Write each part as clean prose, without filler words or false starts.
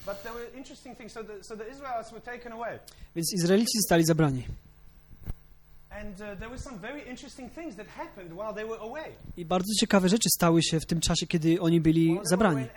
But there were interesting things. So the Israelites were taken away. Więc Izraelici zostali zabrani. And there were some very interesting things that happened while they were away. I bardzo ciekawe rzeczy stały się w tym czasie, kiedy oni byli zabrani.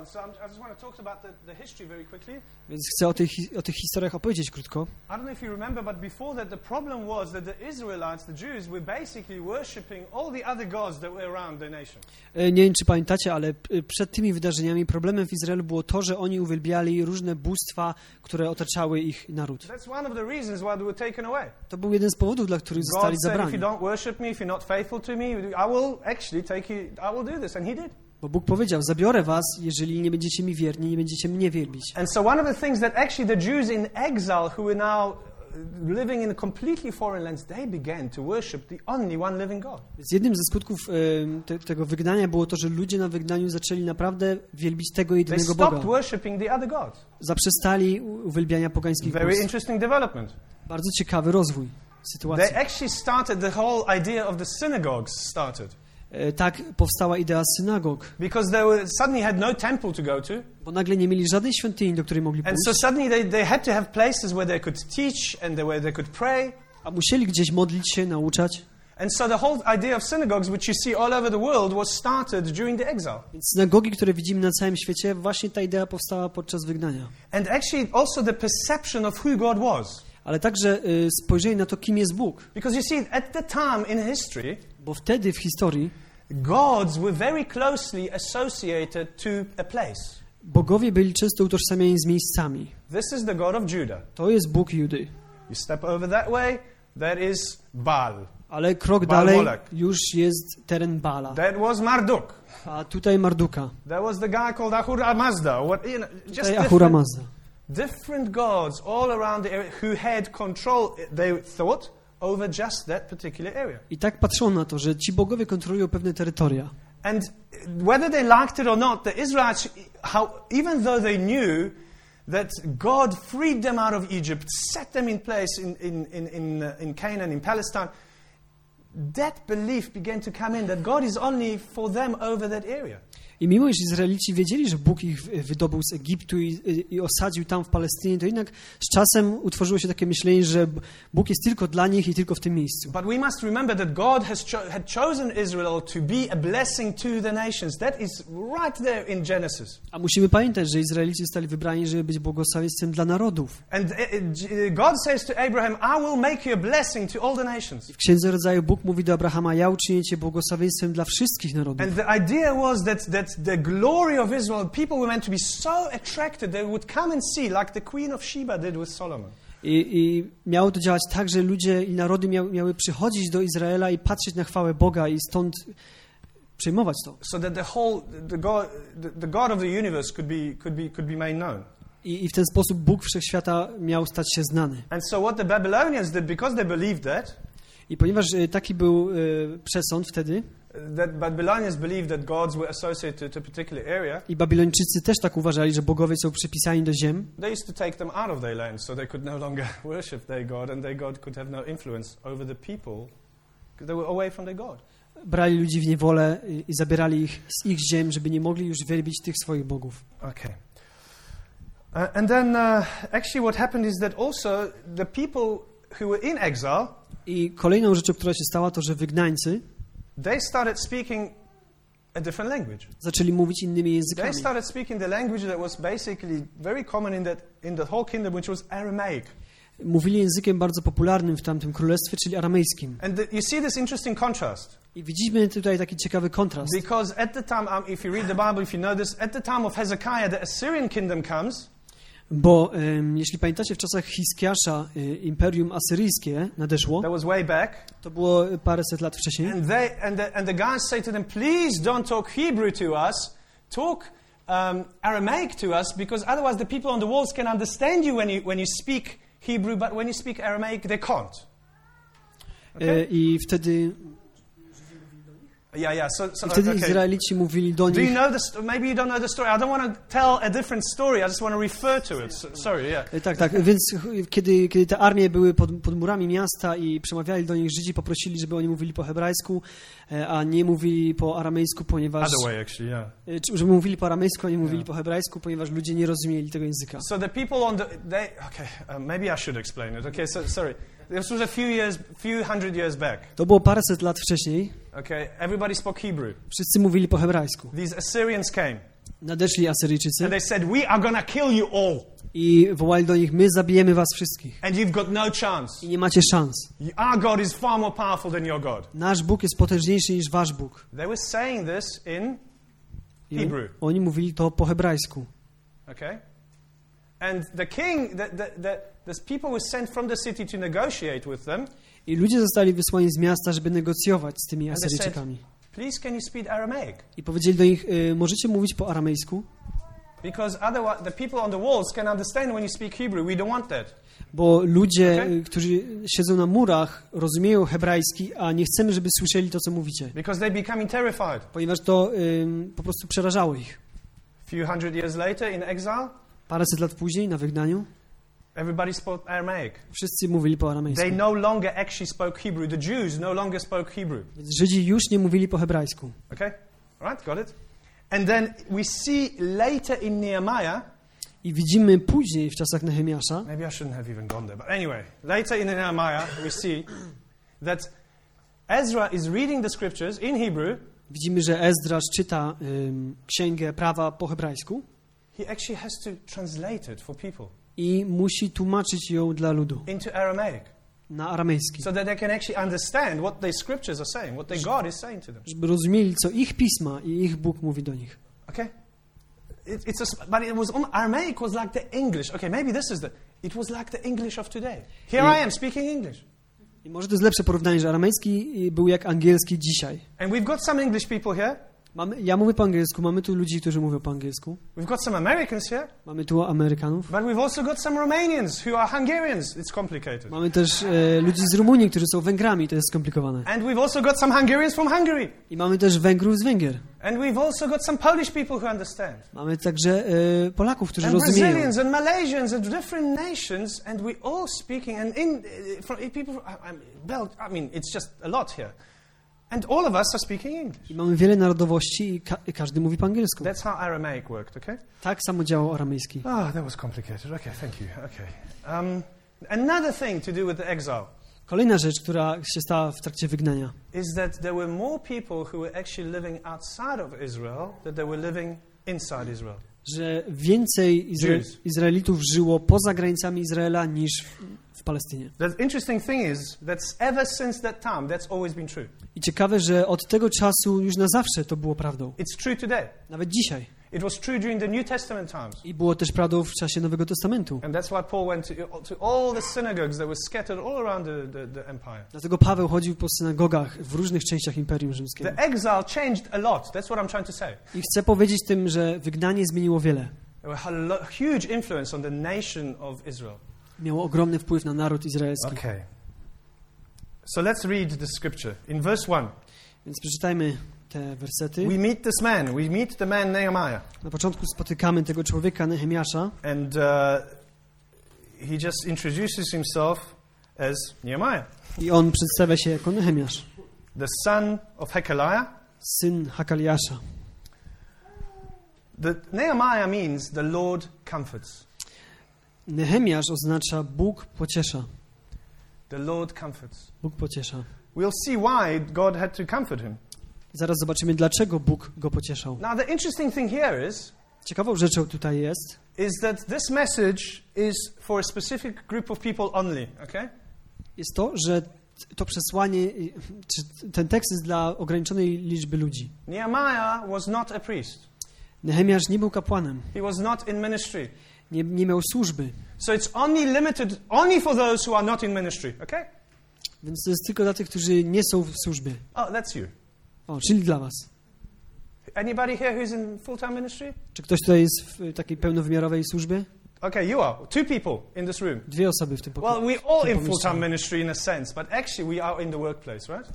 Więc chcę o tych historiach opowiedzieć krótko. I don't know if you remember, but before that the problem was that the Israelites, the Jews, were basically worshiping all the other gods that were around their nation. Nie wiem, czy pamiętacie, ale przed tymi wydarzeniami problemem w Izraelu było to, że oni uwielbiali różne bóstwa, które otaczały ich naród. That's one of the reasons why they were taken away. To był jeden z powodów, dla których zostali zabrani. If you don't worship me, if you're not faithful to me, I will actually take you. I will do this, and he did. Bo Bóg powiedział: zabiorę was, jeżeli nie będziecie mi wierni, nie będziecie mnie wielbić. And so one of the things that actually the Jews in exile who were now living in completely foreign lands, they began to worship the only one living God. Więc jednym ze skutków tego wygnania było to, że ludzie na wygnaniu zaczęli naprawdę wielbić tego jedynego Boga. They stopped worshiping the other gods. Zaprzestali uwielbiania pogańskich bóstw. Very interesting development. Bardzo ciekawy rozwój sytuacji. They actually started the whole idea of the synagogues started. Tak powstała idea synagog. Because they suddenly had no temple to go to. Bo nagle nie mieli żadnej świątyni, do której mogli pójść. And so suddenly they had to have places where they could teach and where they could pray. A musieli gdzieś modlić się, nauczać. And so the whole idea of synagogues, which you see all over the world, was started during the exile. Więc synagogi, które widzimy na całym świecie, właśnie ta idea powstała podczas wygnania. And actually also the perception of who God was. Ale także spojrzenie na to, kim jest Bóg. Because you see, at the time in history, bo wtedy w historii gods were very closely associated to a place. Bogowie byli często utożsamiani z miejscami. This is the God of Judah. To jest Bóg Judy. You step over that way, that is Baal. Ale krok dalej już jest teren Baala. That was Marduk. A tutaj Marduka. There was the guy called Ahura Mazda. Just Ahura Mazda. Different gods all around the area who had control, they thought, over just that particular area. I tak patrzono na to, że ci bogowie kontrolują pewne terytoria. And whether they liked it or not, the Israelites, even though they knew that God freed them out of Egypt, set them in place in Canaan, in Palestine, that belief began to come in, that God is only for them over that area. I mimo iż Izraelici wiedzieli, że Bóg ich wydobył z Egiptu i osadził tam w Palestynie, to jednak z czasem utworzyło się takie myślenie, że Bóg jest tylko dla nich i tylko w tym miejscu. But we must remember that God had chosen Israel to be a blessing to the nations. That is right there in Genesis. A musimy pamiętać, że Izraelici zostali wybrani, żeby być błogosławieństwem dla narodów. And God says to Abraham, I will make you a blessing to all the nations. W Księdze Rodzaju Bóg mówi do Abrahama: ja uczynię cię błogosławieństwem dla wszystkich narodów. And the idea was that the glory of Israel, people were meant to be so attracted they would come and see, like the Queen of Sheba did with Solomon. I miało to działać tak, że ludzie i narody miały przychodzić do Izraela i patrzeć na chwałę Boga i stąd przejmować to. So that the God of the universe could be made known. I w ten sposób Bóg wszechświata miał stać się znany. And so what the Babylonians did, because they believed that. I ponieważ taki był przesąd wtedy, that Babylonians believed that gods were associated to a particular area. I Babilończycy też tak uważali, że bogowie są przypisani do ziem. They used to take them out of their land, so they could no longer worship their God, and their God could have no influence over the people because they were away from their God. Brali ludzi w niewolę i zabierali ich z ich ziem, żeby nie mogli już wielbić tych swoich bogów. Okay. And then actually what happened is that also the people who were in exile. I kolejną rzeczą, która się stała, to że wygnańcy they started speaking a different language. Zaczęli mówić innymi językami. They started speaking the language that was basically very common in the whole kingdom, which was Aramaic. Mówili językiem bardzo popularnym w tamtym królestwie, czyli aramejskim. And you see this interesting contrast. I widzimy tutaj taki ciekawy kontrast. Because at the time, if you read the Bible, if you know this, at the time of Hezekiah, the Assyrian kingdom comes. Bo jeśli pamiętacie, w czasach Hiskiasza Imperium Asyryjskie nadeszło. That was way back. To było paręset lat wcześniej. And the guys say to them, please don't talk Hebrew to us, talk Aramaic to us, because otherwise the people on the walls can understand you when you speak Hebrew, but when you speak Aramaic, they can't. Okay? I wtedy So, I wtedy okay. Izraelici mówili do Do you nich, know this? Maybe you don't know the story. I don't want to tell a different story. I just want to refer to it. Sorry, yeah. tak, więc kiedy te armie były pod murami miasta i przemawiali do nich Żydzi, poprosili, żeby oni mówili po hebrajsku, a nie mówili po aramejsku, ponieważ... Other way, actually, yeah. Żeby mówili po aramejsku, a nie mówili po hebrajsku, ponieważ ludzie nie rozumieli tego języka. So the people on the... maybe I should explain it. Okay, so sorry. This was a few hundred years back. To było paręset lat wcześniej. Okay, everybody spoke Hebrew. Wszyscy mówili po hebrajsku. These Assyrians came. Nadeszli Asyryjczycy And they said, we are going to kill you all. i wołali do nich, my zabijemy was wszystkich And you've got no chance. i nie macie szans. Our God is far more powerful than your God. Nasz Bóg jest potężniejszy niż wasz Bóg. They were saying this in I Hebrew. oni mówili to po hebrajsku. Okay? And the king, the people were sent from the city to negotiate with them. I ludzie zostali wysłani z miasta, żeby negocjować z tymi And they said, Asyryjczykami. please can you speak Aramaic? I powiedzieli do nich, możecie mówić po aramejsku? Because otherwise the people on the walls can understand when you speak Hebrew. We don't want that. Bo ludzie, Okay. którzy siedzą na murach, rozumieją hebrajski, a nie chcemy, żeby słyszeli to, co mówicie. Because they're becoming terrified. Ponieważ to po prostu przerażało ich. Few hundred years later in exile, Paręset lat później, na wygnaniu, everybody spoke Aramaic. wszyscy mówili po aramejsku. They no longer actually spoke Hebrew. The Jews no longer spoke Hebrew. Więc Żydzi już nie mówili po hebrajsku. Okay? All right, got it? And then we see later in Nehemiah, I widzimy później w czasach Nehemiasza, maybe I shouldn't have even gone there, but anyway, later in Nehemiah we see that Ezra is reading the scriptures in Hebrew. widzimy, że Ezdrasz czyta księgę prawa po hebrajsku He actually has to translate it for people i musi tłumaczyć ją dla ludu into Aramaic na aramejski, so that they can actually understand what their scriptures are saying, what their God is saying to them. żeby rozumieli, co ich pisma i ich Bóg mówi do nich. Okay? But it was Aramaic was like the English. Okay, maybe this is it was like the English of today. Here I am speaking English. I może to jest lepsze porównanie, że aramejski był jak angielski dzisiaj. And we've got some English people here. Ja mówię po angielsku, mamy tu ludzi, którzy mówią po angielsku. We've got some Americans here. Mamy tu Amerykanów. But we've also got some Romanians who are Hungarians. It's complicated. Mamy też ludzi z Rumunii, którzy są Węgrami, to jest skomplikowane. And we've also got some Hungarians from Hungary. I mamy też Węgrów z Węgier. And we've also got some Polish people who understand. Mamy także Polaków, którzy And rozumieją. Brazilians and Malaysians and different nations, and we all speaking. And people, I mean, it's just a lot here. And all of us are speaking English. I mamy wiele narodowości i każdy mówi po angielsku. That's how Aramaic worked, okay? Tak samo działał aramejski. Ah, that was complicated. Okay, thank you. Okay. Another thing to do with the exile Kolejna rzecz, która się stała w trakcie wygnania, is that there were more people who were actually living outside of Israel than they were living inside Israel. że więcej Jews. Izraelitów żyło poza granicami Izraela niż w Palestynie. The interesting thing is that ever since that time, that's always been true. I ciekawe, że od tego czasu już na zawsze to było prawdą. It's true today. Nawet dzisiaj. It was true during the New Testament times. I było też prawdą w czasie Nowego Testamentu. And that's why Paul went to all the synagogues that were scattered all around the empire. Dlatego Paweł chodził po synagogach w różnych częściach Imperium Rzymskiego. The exile changed a lot. That's what I'm trying to say. I chcę powiedzieć tym, że wygnanie zmieniło wiele. It had a huge influence on the nation of Israel. Miało ogromny wpływ na naród izraelski. Okay. So let's read the scripture. In verse 1, Więc przeczytajmy te wersety. we meet this man. We meet the man Nehemiah. Na początku spotykamy tego człowieka Nehemiasza And he just introduces himself as Nehemiah, i on przedstawia się jako Nehemiasz, the son of Hekeliah. syn Hakaliasza. Nehemiah means the Lord comforts. Nehemiasz oznacza Bóg pociesza. The Lord comforts. Bóg pociesza. We'll see why God had to comfort him. Zaraz zobaczymy, dlaczego Bóg go pocieszał. Now, the interesting thing here is Ciekawą rzeczą tutaj jest, that this message is for a specific group of people only, okay? jest to, że to przesłanie, czy ten tekst jest dla ograniczonej liczby ludzi. Nehemiah was not a priest. Nehemiasz nie był kapłanem, He was not in ministry. nie miał służby, So it's only limited only for those who are not in ministry, okay? więc to jest tylko dla tych, którzy nie są w służbie. Oh, that's you. O, czyli dla was. Anybody here who's in full-time ministry? Czy ktoś tutaj jest w takiej pełnowymiarowej służbie? Okay, you are. 2 people in this room. 2 osoby w tym Well, pokoju. we're all in full-time ministry in a sense, but actually we are in the workplace, right?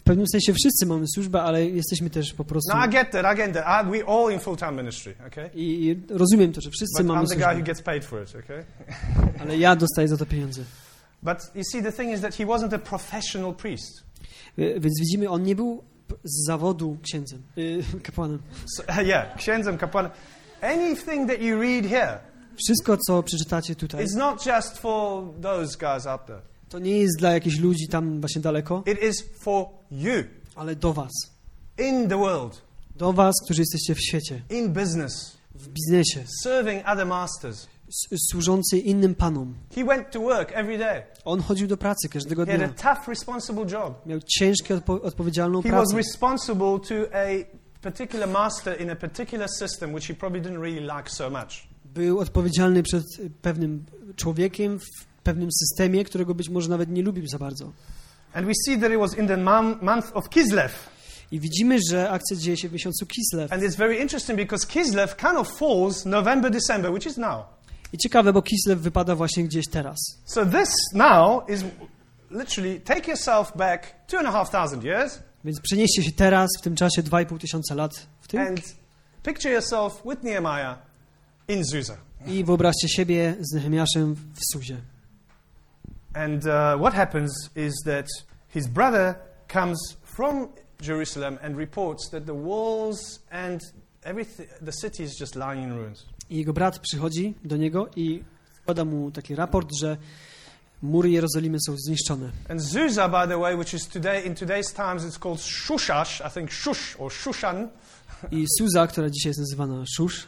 pewnym sensie wszyscy mamy służbę, ale jesteśmy też po prostu... No, I get that. We all in full-time ministry, okay? I rozumiem to, że wszyscy But mamy I'm the guy who służbę, gets paid for it, okay? ale ja dostaję za to pieniądze. But you see, the thing is that he wasn't a professional priest. Więc widzimy, on nie był z zawodu księdzem, kapłanem. So, księdzem, kapłanem. Anything that you read here Wszystko, co przeczytacie tutaj, is not just for those guys out there. to nie jest dla jakichś ludzi tam właśnie daleko, It is for you ale do was. in the world, Do was, którzy jesteście w świecie, in business, w biznesie, serving other masters. służący innym panom. He went to work every day. On chodził do pracy każdego He had dnia. a tough, responsible job. Miał ciężką, odpowiedzialną He was pracę. responsible to a particular master in a particular system which he probably didn't really like so much. Był odpowiedzialny przed pewnym człowiekiem w pewnym systemie, którego być może nawet nie lubił za bardzo. And we see that it was in the month of Kislev. I widzimy, że akcja dzieje się w miesiącu Kislev. And it's very interesting because Kislev kind of falls November, December, which is now. I ciekawe, bo Kislev wypada właśnie gdzieś teraz. So this now is literally take yourself back 2,500 years Więc przenieście się teraz, w tym czasie 2500 lat w tym and picture yourself with Nehemiah in Susa. i wyobraźcie siebie z Nehemiaszem w Suzie. And what happens is that his brother comes from Jerusalem and reports that the walls and everything, the city is just lying in ruins. I jego brat przychodzi do niego i składa mu taki raport, że mury Jerozolimy są zniszczone. And Susa, by the way, which is today in today's times, it's called Shushash, I think Shush or Shushan, I Suza, która dzisiaj jest nazywana Szusz,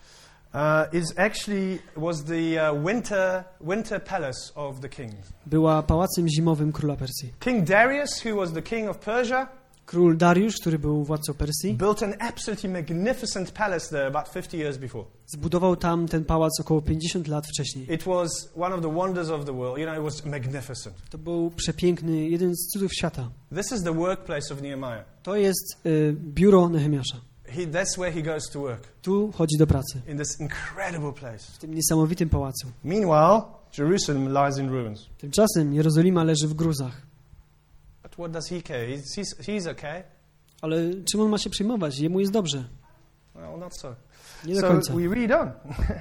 was the winter palace of the king. była pałacem zimowym króla Persji. King Darius, who was the king of Persia, Król Dariusz, który był władcą Persji, built an absolutely magnificent palace there about 50 years before. zbudował tam ten pałac około 50 lat wcześniej. It was one of the wonders of the world. You know, it was magnificent. To był przepiękny, jeden z cudów świata. This is the workplace of Nehemiah. To jest biuro Nehemiasza. That's where he goes to work, Tu chodzi do pracy, in this incredible place. w tym niesamowitym pałacu. Meanwhile, Jerusalem lies in ruins. Tymczasem Jerozolima leży w gruzach. But what does he care? He's okay. Ale czym on ma się przejmować? Jemu jest dobrze. Well, not so. Nie do So końca. we read on.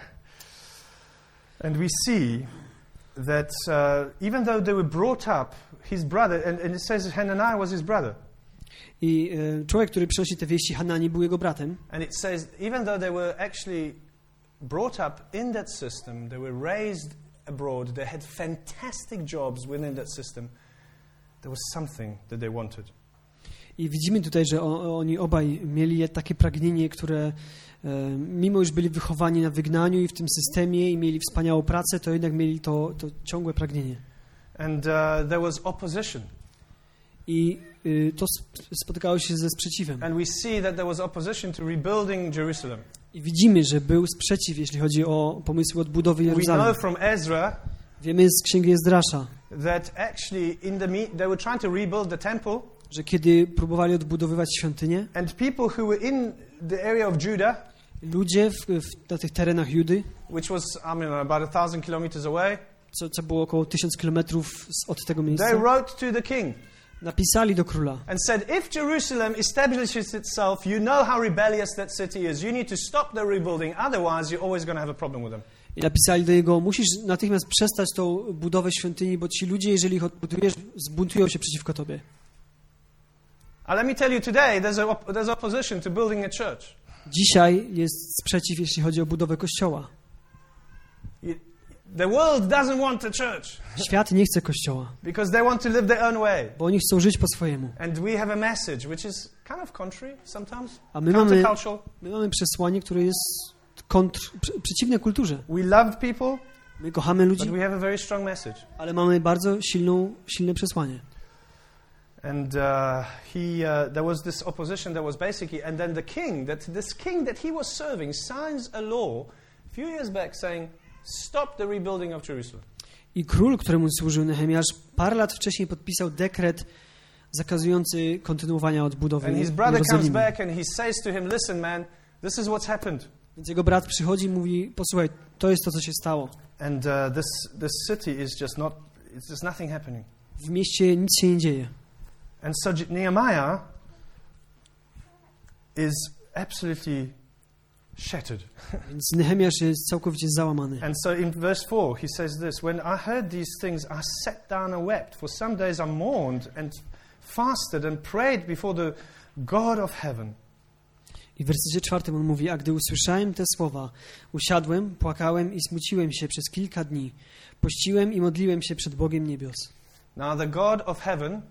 And we see that even though they were brought up, his brother, and it says that Hananiah was his brother. I człowiek, który przynosi te wieści, Hanani, był jego bratem. And it says, even though they were actually brought up in that system, they were raised abroad, they had fantastic jobs within that system, there was something that they wanted. I widzimy tutaj, że oni obaj mieli takie pragnienie, które mimo iż byli wychowani na wygnaniu i w tym systemie i mieli wspaniałą pracę, to jednak mieli to ciągłe pragnienie. And there was opposition. I to spotykało się ze sprzeciwem. And we see that there was opposition to rebuilding Jerusalem. I widzimy, że był sprzeciw, jeśli chodzi o pomysły odbudowy We know Jeruzalem. from Ezra Wiemy z księgi Ezdrasza, that actually they were trying to rebuild the temple, że kiedy próbowali odbudowywać świątynię, and people who were in the area of Judah, ludzie na tych terenach Judy, which was, about 1,000 kilometers away, co było około 1000 kilometrów od tego miejsca, they wrote to the king napisali do króla and said, if Jerusalem establishes itself, you know how rebellious that city is. You need to stop the rebuilding, otherwise you're always going to have a problem with them. i napisali do niego, musisz natychmiast przestać tą budowę świątyni, bo ci ludzie, jeżeli ich odbudujesz, zbuntują się przeciwko tobie. And let me tell you today, there's opposition to building a church. Dzisiaj jest sprzeciw, jeśli chodzi o budowę kościoła. The world doesn't want a church Świat nie chce kościoła, because they want to live their own way. bo oni chcą żyć po swojemu. And we have a message which is kind of contrary sometimes, A my mamy countercultural. przesłanie, które jest przeciwne kulturze. We love people, My kochamy but ludzi, we have a very strong message. ale mamy bardzo silne przesłanie. And there was this opposition that was basically, and then this king that he was serving signs a law a few years back saying, stop the rebuilding of Jerusalem. I król, któremu służył Nehemiasz, parę lat wcześniej podpisał dekret zakazujący kontynuowania odbudowy And his brother comes Jerozolimy. back and he says to him, listen man, this is what's happened. Więc jego brat przychodzi i mówi, posłuchaj, to jest to, co się stało. And this city is just not, it's just nothing happening. W mieście nic się nie dzieje. And so Nehemiah is absolutely shattered. Więc Nehemiasz jest całkowicie załamany. And so in verse 4 he says this, when I heard these things I sat down and wept. For some days I mourned and fasted and prayed before the God of heaven. I w wersecie 4 on mówi, a gdy usłyszałem te słowa, usiadłem, płakałem i smuciłem się przez kilka dni. Pościłem i modliłem się przed Bogiem niebios. Now the God of heaven,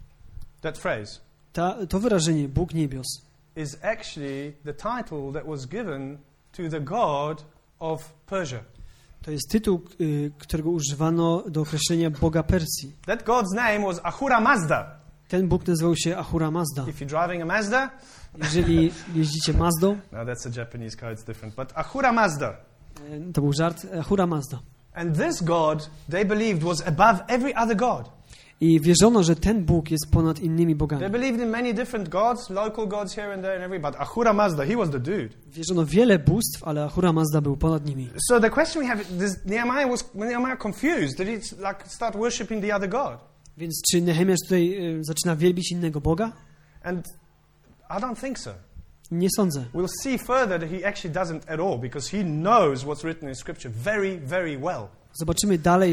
that phrase, To wyrażenie, Bóg niebios, is actually the title that was given to the God of Persia. to jest tytuł, którego używano do określenia Boga Persji. That God's name was Ahura Mazda. Ten Bóg nazywał się Ahura Mazda. If you're driving a Mazda, Jeżeli jeździcie Mazdą, no that's a Japanese car, it's different, but Ahura Mazda. to był żart, Ahura Mazda. And this God, they believed, was above every other God. I wierzono, że ten Bóg jest ponad innymi They bogami. believed in many different gods, local gods here and there and everywhere, but Ahura Mazda, he was the dude. Wierzono wiele bóstw, ale Ahura Mazda był ponad nimi. So the question we have, does Nehemiah confused? Did he like start worshipping the other God? Więc czy Nehemiasz tutaj zaczyna wielbić innego Boga? And I don't think so. Nie sądzę. We'll see further that he actually doesn't at all, because he knows what's written in Scripture very, very well. Zobaczymy dalej,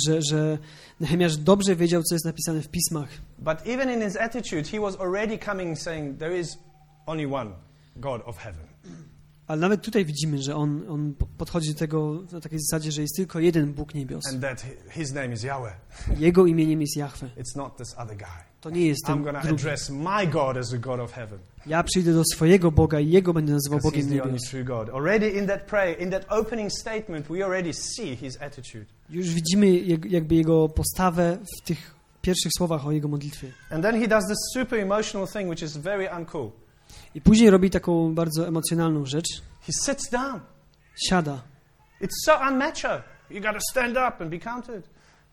że Nehemiasz dobrze wiedział, co jest napisane w pismach. But even in his attitude, he was already coming saying, there is only one God of heaven. Ale nawet tutaj widzimy, że on podchodzi do tego na takiej zasadzie, że jest tylko jeden Bóg niebios. And that his name is Yahweh. Jego imieniem jest Jahwe. It's not this other guy. To nie jest I'm ten going to drugi. address my God as a God of heaven. Ja przyjdę do swojego Boga i Jego będę nazywał Because Bogiem he's the only niebios. true God. Already in that prayer, in that opening statement, we already see his attitude. Już widzimy jakby Jego postawę w tych pierwszych słowach o Jego modlitwie. And then he does this super emotional thing, which is very uncool. I później robi taką bardzo emocjonalną rzecz. He sits down. Siada. It's so unmacho. You got to stand up and be counted.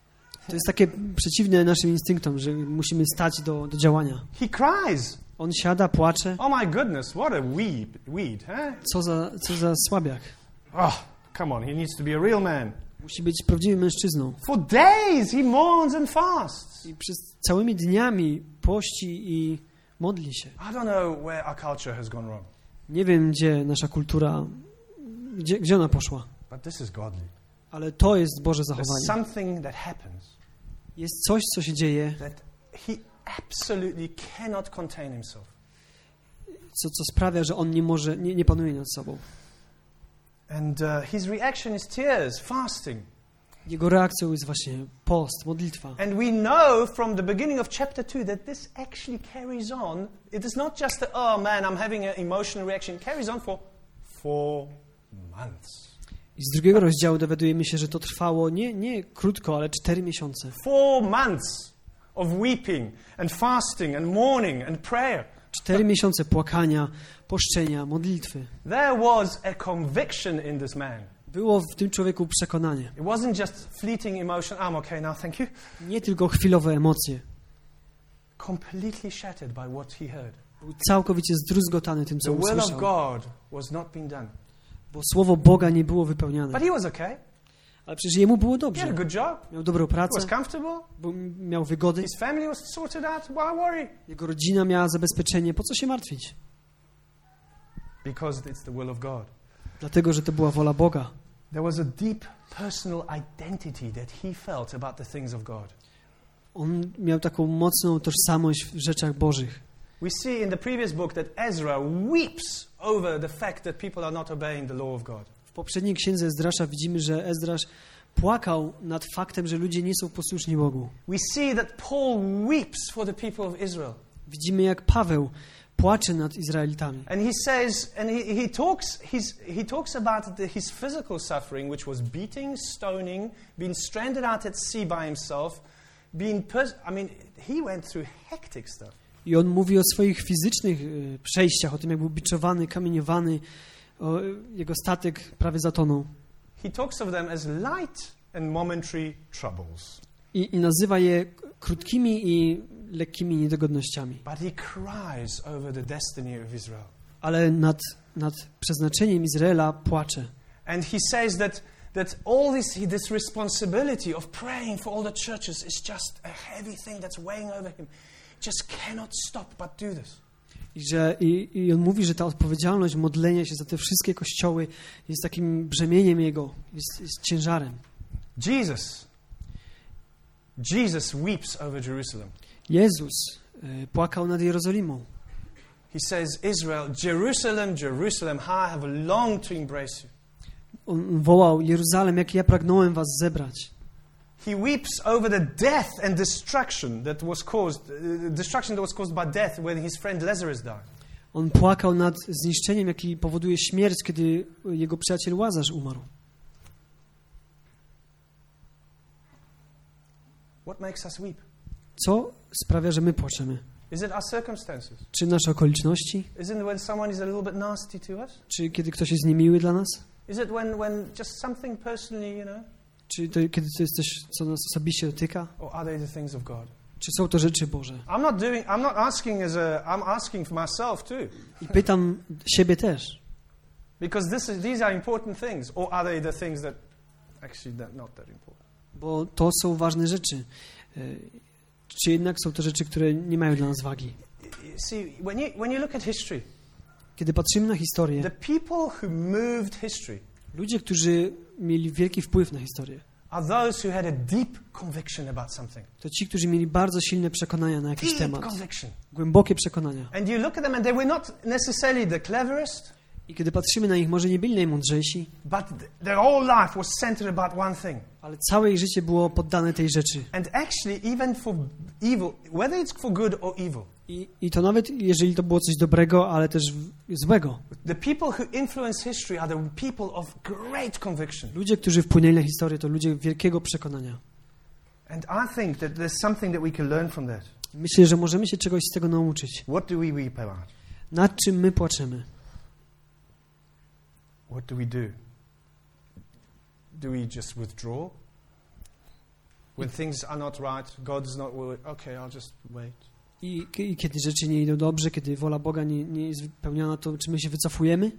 To jest takie przeciwne naszym instynktom, że musimy stać do działania. He cries. On siada, płacze. Oh my goodness, what a weed, huh? Co za słabiak. Oh, come on, he needs to be a real man. Musi być prawdziwym mężczyzną. For days he mourns and fasts. I przez całymi dniami pości i modli się. I don't know where our culture has gone wrong. Nie wiem, gdzie nasza kultura, gdzie ona poszła. But this is godly. Ale to jest Boże There's zachowanie. something that happens Jest coś, co się dzieje, that he absolutely cannot contain himself. co sprawia, że on nie panuje nad sobą. And his reaction is tears, fasting. Jego reakcją jest właśnie post, modlitwa. And we know from the beginning of chapter 2 that this actually carries on. It is not just that, oh man, I'm having an emotional reaction. It carries on for 4 months. I z drugiego rozdziału dowiadujemy się, że to trwało nie krótko, ale 4 miesiące. 4 months of weeping and fasting and mourning and prayer. 4 miesiące płakania, poszczenia, modlitwy. There was a conviction in this man. Było w tym człowieku przekonanie. It wasn't just fleeting emotion, I'm okay now, thank you. Nie tylko chwilowe emocje. Completely shattered by what he heard. Był całkowicie zdruzgotany tym, co The will of usłyszał. God was not being done. Bo słowo Boga nie było wypełniane. But he was okay. Ale przecież jemu było He had a dobrze. good job. Miał dobrą He pracę, was comfortable. miał wygody. His family was sorted out. Why worry? Jego rodzina miała zabezpieczenie. Po co się martwić? Because it's the will of God. Dlatego, że to była wola Boga. There was a deep personal identity that he felt about the things of God. On miał taką mocną tożsamość w rzeczach bożych. We see in the previous book that Ezra weeps over the fact that people are not obeying the law of God. W poprzedniej księdze Ezdrasza widzimy, że Ezdrasz płakał nad faktem, że ludzie nie są posłuszni Bogu. We see that Paul weeps for the people of Israel. Widzimy, jak Paweł płacze nad Izraelitami. And he says, and he talks about his physical suffering, which was beating, stoning, being stranded out at sea by himself, he went through hectic stuff. I on mówi o swoich fizycznych przejściach, o tym, jak był biczowany, kamieniowany, jego statek prawie zatonął. He talks of them as light and momentary troubles. I nazywa je krótkimi i lekkimi niedogodnościami. But he cries over the destiny of Israel. Ale nad przeznaczeniem Izraela płacze. And he says that all this responsibility of praying for all the churches is just a heavy thing that's weighing over him. just cannot stop but do this. I on mówi, że ta odpowiedzialność modlenia się za te wszystkie kościoły jest takim brzemieniem jego, jest ciężarem. Jesus weeps over Jerusalem. Jezus płakał nad Jerozolimą. He says, Israel, Jerusalem, Jerusalem, how I have longed to embrace you. On wołał, Jeruzalem, jak ja pragnąłem was zebrać. He weeps over the death and destruction that was caused by death when his friend Lazarus died. On płakał nad zniszczeniem, jaki powoduje śmierć, kiedy jego przyjaciel Łazarz umarł. What makes us weep? Co sprawia, że my płaczemy? Is it our circumstances? Czy nasze okoliczności? Is it when someone is a little bit nasty to us? Czy kiedy ktoś jest niemiły dla nas? Is it when just something personally, Czy to, kiedy to jest coś, co nas osobiście dotyka? Or are they the things of God? Czy są to rzeczy Boże? I'm asking for myself too. I pytam siebie też. Because these are important things, or are they the things that actually not that important? Bo to są ważne rzeczy. Czy jednak są to rzeczy, które nie mają dla nas wagi? See, when you look at history, kiedy patrzymy na historię, the people who moved history, ludzie, którzy mieli wielki wpływ na historię, are those who had a deep conviction about something. To ci, którzy mieli bardzo silne przekonania na jakiś temat. Conviction. Głębokie przekonania. And you look at them and they were not necessarily the cleverest. I kiedy patrzymy na nich, może nie byli najmądrzejsi, but their whole life was centered about one thing. Ale całe ich życie było poddane tej rzeczy. And actually even for evil, whether it's for good or evil. I to nawet jeżeli to było coś dobrego, ale też złego. The people who influence history are the people of great conviction. Ludzie, którzy wpłynęli na historię, to ludzie wielkiego przekonania. And I think that there's something that we can learn from that. Myślę, że możemy się czegoś z tego nauczyć. What do we weep about? Nad czym my płaczemy? What do we do? Do we just withdraw? When things are not right, God's not okay, I'll just wait. I kiedy rzeczy nie idą dobrze, kiedy wola Boga nie jest wypełniana, to czy my się wycofujemy?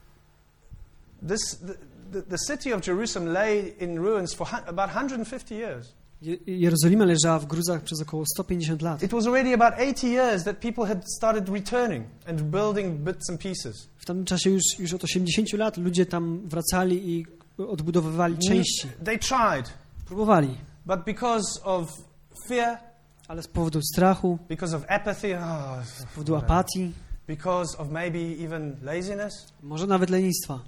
The city of Jerusalem lay in ruins for about 150 years. Jerozolima leżała w gruzach przez około 150 lat. It was already about 80 years that people had started returning and building bits and pieces. W tamtym czasie już od 80 lat ludzie tam wracali i odbudowywali części. They tried. Próbowali. But because of fear, ale z powodu strachu, because of apathy, z powodu apatii, because of maybe even laziness, może nawet lenistwa.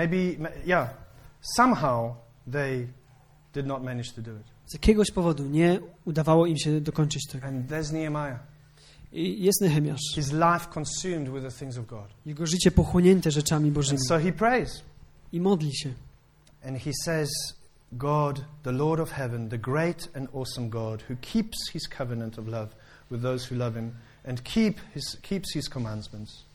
Somehow they did not manage to do it. Z jakiegoś powodu nie udawało im się dokończyć tego. And there's Nehemiah. I jest Nehemiasz. His life consumed with the things of God. Jego życie pochłonięte rzeczami Bożymi. And so he prays. I modli się. And he says, God, the Lord of heaven, the great and awesome God, who keeps his covenant of love with those who love him and keeps his commandments.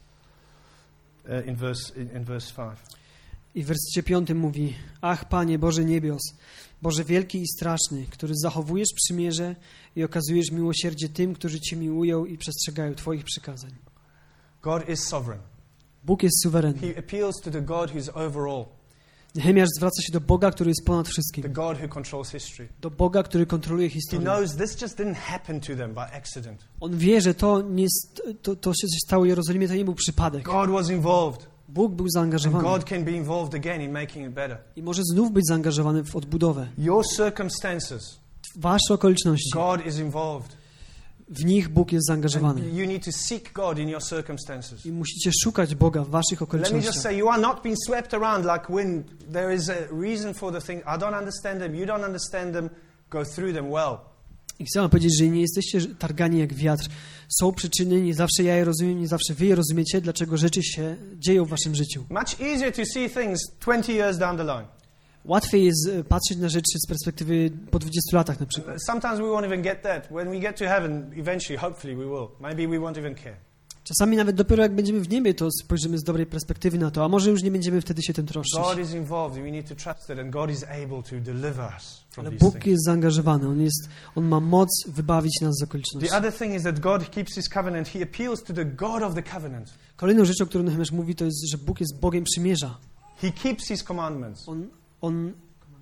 In verse 5. I w wersecie 5 mówi: Ach, Panie Boże niebios, Boże wielki i straszny, który zachowujesz przymierze i okazujesz miłosierdzie tym, którzy Cię miłują i przestrzegają Twoich przykazań. God is sovereign. Bóg jest suwerenny. He appeals to the God who is over all. Nehemiasz zwraca się do Boga, który jest ponad wszystkim. The God who controls history. Do Boga, który kontroluje historię. He knows this just didn't happen to them by accident. On wie, że to się stało Jerozolimie, to nie był przypadek. God was involved. Bóg był zaangażowany. God can be involved again in making it better. I może znów być zaangażowany w odbudowę. Your circumstances. Wasze okoliczności. God is involved. W nich Bóg jest zaangażowany. And you need to seek God in your circumstances. I musicie szukać Boga w waszych okolicznościach. Let me just say, you are not being swept around like wind. There is a reason for the thing. I don't understand them. You don't understand them. Go through them well. I chcę wam powiedzieć, że nie jesteście targani jak wiatr. Są przyczyny, nie zawsze ja je rozumiem, nie zawsze wy je rozumiecie, dlaczego rzeczy się dzieją w waszym życiu. Much easier to see things 20 years down the line. Łatwiej jest patrzeć na rzeczy z perspektywy po 20 latach na przykład. Sometimes we won't even get that. When we get to heaven, eventually, hopefully we will. Maybe we won't even care. Czasami nawet dopiero jak będziemy w niebie, to spojrzymy z dobrej perspektywy na to, a może już nie będziemy wtedy się tym troszczyć. God is involved. We need to trust that, and God is able to deliver us from Ale these Bóg things. jest zaangażowany, on ma moc wybawić nas z okoliczności. The other thing is that God keeps his covenant. He appeals to the God of the covenant. Kolejną rzeczą, którą Nehemiasz mówi, to jest, że Bóg jest Bogiem przymierza. He keeps his commandments.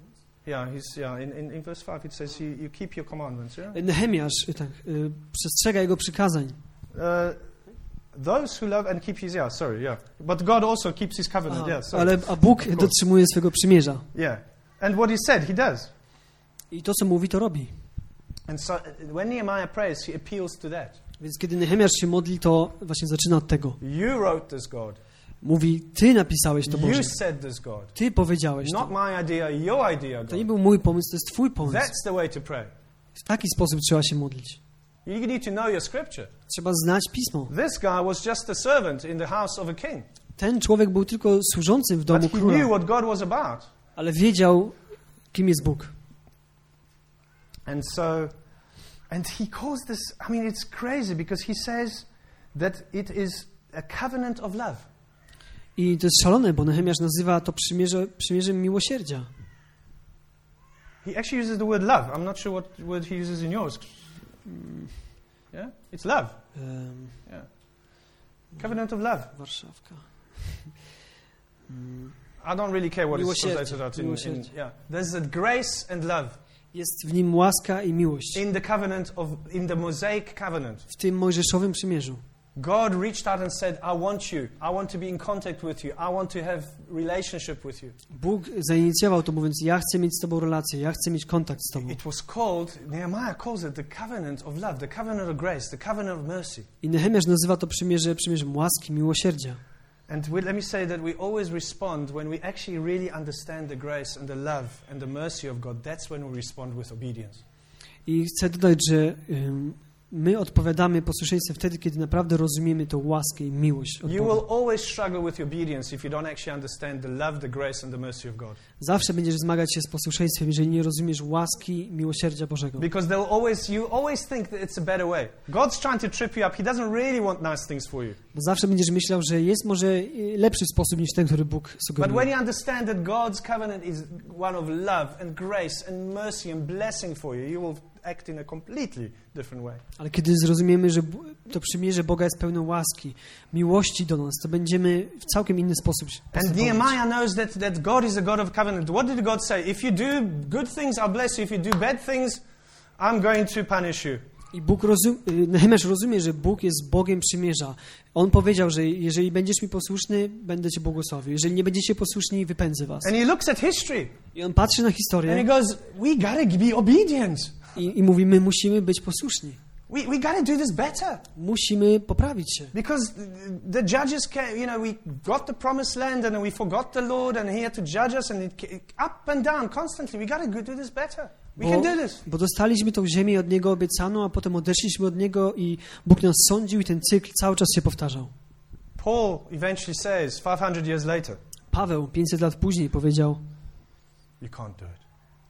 In verse 5 it says you keep your commandments, yeah? Nehemiasz przestrzega jego przykazań. Those who love and keep his, but God also keeps his covenant, A Bóg dotrzymuje swego przymierza. Yeah. And what he said, he does. I to, co mówi, to robi. And so when Nehemiah prays, he appeals to that. Więc kiedy Nehemiasz się modli, to właśnie zaczyna od tego. You wrote this, God. Mówi, Ty napisałeś to, Boże. You said this, God. Ty powiedziałeś Not to. my idea, your idea, God. To nie był mój pomysł, to jest Twój pomysł. That's the way to pray. W taki sposób trzeba się modlić. You need to know your scripture. Trzeba znać Pismo. This guy was just a servant in the house of a king. Ten człowiek był tylko służącym w domu But he króla, knew what God was about. ale wiedział, kim jest Bóg. And he calls this, it's crazy because he says that it is a covenant of love. I to jest szalone, bo Nehemiasz nazywa to przymierzem miłosierdzia. He actually uses the word love. I'm not sure what word he uses in yours. Yeah? It's love. Yeah. Covenant of love. Warszawka. I don't really care what it's translated out in. There's a grace and love. Jest w nim łaska i miłość. In the Mosaic covenant. W tym mojżeszowym przymierzu. God reached out and said, I want you. I want to be in contact with you. I want to have relationship with you. Bóg zainicjował to, mówiąc, ja chcę mieć z Tobą relację, ja chcę mieć kontakt z Tobą. It was called, Nehemiah calls it the covenant of love, the covenant of grace, the covenant of mercy. I Nehemiasz nazywa to przymierzem łaski, miłosierdzia. And let me say that we always respond when we actually really understand the grace and the love and the mercy of God. That's when we respond with obedience. I chcę dodać, że my odpowiadamy posłuszeństwem wtedy, kiedy naprawdę rozumiemy tę łaskę i miłość od You Boga. will always struggle with obedience if you don't actually understand the love, the grace and the mercy of God. Zawsze będziesz zmagać się z posłuszeństwem, jeżeli nie rozumiesz łaski, miłosierdzia Bożego. Because you always think that it's a better way. God's trying to trip you up. He doesn't really want nice things for you. Bo zawsze będziesz myślał, że jest może lepszy sposób niż ten, który Bóg sugeruje. But when you understand that God's covenant is one of love and grace and mercy and blessing for you, you will act in a completely different way. Ale kiedy zrozumiemy, że to przymierze Boga jest pełne łaski, miłości do nas, to będziemy w całkiem inny sposób postępować. And Nehemiah knows that God is a God of covenant. What did God say? If you do good things, I'll bless you. If you do bad things, I'm going to punish you. I Nehemiasz rozumie, że Bóg jest Bogiem przymierza. On powiedział, że jeżeli będziesz mi posłuszny, będę cię błogosławił. Jeżeli nie będziecie posłuszni, wypędzę was. And he looks at history. I on patrzy na historię. And he goes, we gotta be obedient. I mówi, my musimy być posłuszni. We gotta do this better. Musimy poprawić się. Because the judges came, we got the promised land and we forgot the Lord and he had to judge us and up and down constantly. We gotta do this better. We can do this. Bo dostaliśmy tą ziemię od Niego obiecaną, a potem odeszliśmy od Niego i Bóg nas sądził i ten cykl cały czas się powtarzał. Paul eventually says, 500 years later, Paweł 500 lat później powiedział, you can't do it.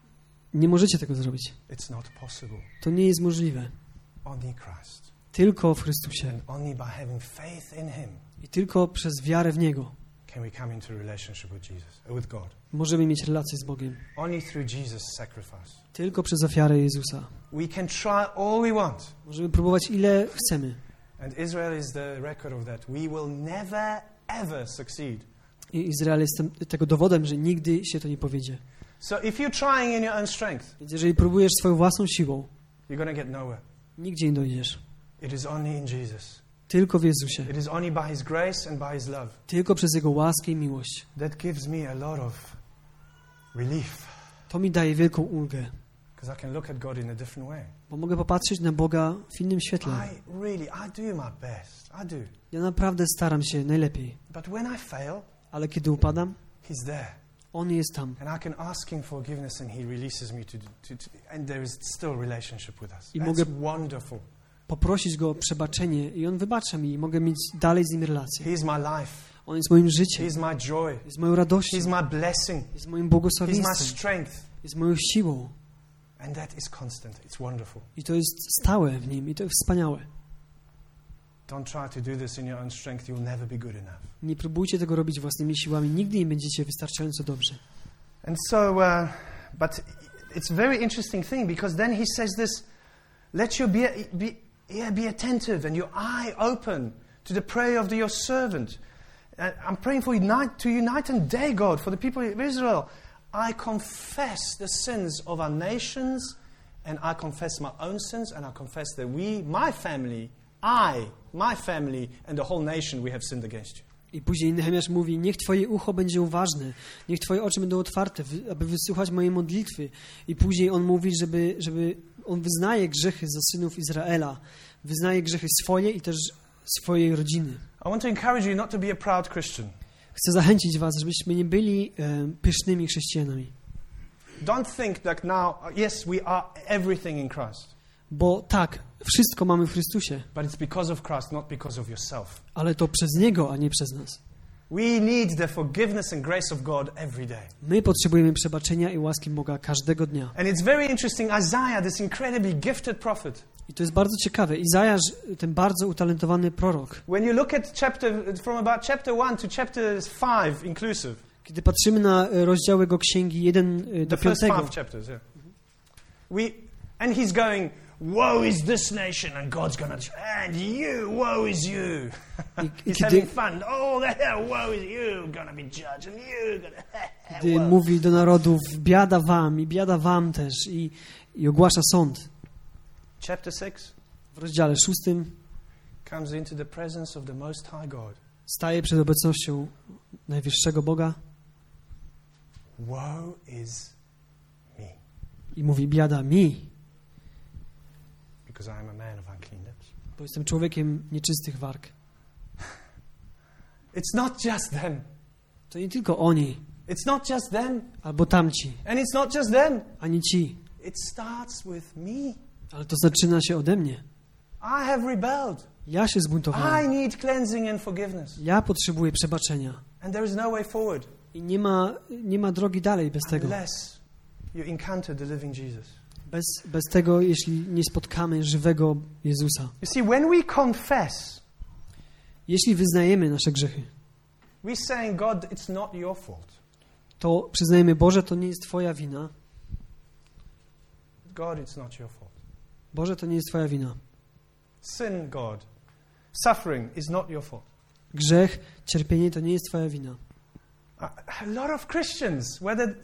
Nie możecie tego zrobić. It's not possible. To nie jest możliwe. Only Christ. Tylko w Chrystusie. And only by having faith in Him. I tylko przez wiarę w Niego. Can we come into relationship with God? Możemy mieć relację z Bogiem. Only through Jesus' sacrifice. Tylko przez ofiarę Jezusa. We can try all we want. Możemy próbować ile chcemy. And Israel is the record of that. We will never ever succeed. I Izrael jest tego dowodem, że nigdy się to nie powiedzie. So if you're trying in your own strength, więc jeżeli próbujesz swoją własną siłą, you're going to get nowhere. Nigdzie nie dojdziesz. It is only in Jesus. Tylko w Jezusie. It is only by His grace and by His love. Tylko przez Jego łaskę i miłość. That gives me a lot of relief. To mi daje wielką ulgę. Because I can look at God in a different way. Bo mogę popatrzeć na Boga w innym świetle. I do my best. I do. Ja naprawdę staram się najlepiej. But when I fail, ale kiedy upadam, He's there. On jest tam. And I can ask Him forgiveness and He releases me and there is still relationship with us. I That's mogę wonderful. Poprosić Go o przebaczenie i On wybacza mi i mogę mieć dalej z Nim relację. He is my life. On jest moim życiem. He is my joy. Jest moją radością. He is my blessing. Jest moim He błogosławieństwem. is my strength. Jest moją siłą. And that is constant. It's wonderful. I to jest stałe w Nim i to jest wspaniałe. Don't try to do this in your own strength. You'll never be good enough. Nie próbujcie tego robić własnymi siłami. Nigdy nie będziecie wystarczająco dobrzy. And so, but it's a very interesting thing because then He says this, let your be attentive and your eye open to the prayer of your servant. I'm praying for you night and day, God, for the people of Israel. I confess the sins of our nations, and I confess my own sins, and I confess that my family, and the whole nation, we have sinned against you. I później Nehemiasz mówi, niech Twoje ucho będzie uważne, niech Twoje oczy będą otwarte, aby wysłuchać mojej modlitwy. I później on mówi, żeby on wyznaje grzechy za synów Izraela, wyznaje grzechy swoje i też swojej rodziny. I want to encourage you not to be a proud Christian. Chcę zachęcić was, żebyśmy nie byli pysznymi chrześcijanami. Don't think that now, yes, we are everything in Christ. Bo tak, wszystko mamy w Chrystusie. But it's because of Christ, not because of yourself. Ale to przez Niego, a nie przez nas. We need the forgiveness and grace of God every day. My potrzebujemy przebaczenia i łaski Boga każdego dnia. And it's very interesting, Isaiah, this incredibly gifted prophet. I to jest bardzo ciekawe. Izajasz, ten bardzo utalentowany prorok. When you look at from about chapter 1 to chapter 5 inclusive. Kiedy patrzymy na rozdziały jego księgi 1 do 5. The first 5 chapters, yeah. And he's going, woe is this nation, and God's gonna, and you, woe is you. He's having fun. Oh, the hell, woe is you, gonna be judged, and you gonna. Gdy mówi do narodów, biada wam i biada wam też i ogłasza sąd. Chapter 6. W rozdziale 6 comes into the presence of the Most High God. Staje przed obecnością najwyższego Boga. Woe is me. I mówi, biada mi. Because I am a man of unclean lips. Bo jestem człowiekiem nieczystych warg. It's not just them. To nie tylko oni. It's not just them. Albo tamci. And it's not just them. Ani ci. It starts with me. Ale to zaczyna się ode mnie. I have rebelled. Ja się zbuntowałem. I need cleansing and forgiveness. Ja potrzebuję przebaczenia. And there is no way forward. I nie ma drogi dalej bez tego. Unless you encounter the living Jesus. Bez tego, jeśli nie spotkamy żywego Jezusa. You see, when we confess, jeśli wyznajemy nasze grzechy, we're saying, God, it's not your fault. To przyznajemy, Boże, to nie jest Twoja wina. God, it's not your fault. Boże, to nie jest Twoja wina. Sin, God. Suffering is not your fault. Grzech, cierpienie to nie jest Twoja wina. A lot of Christians,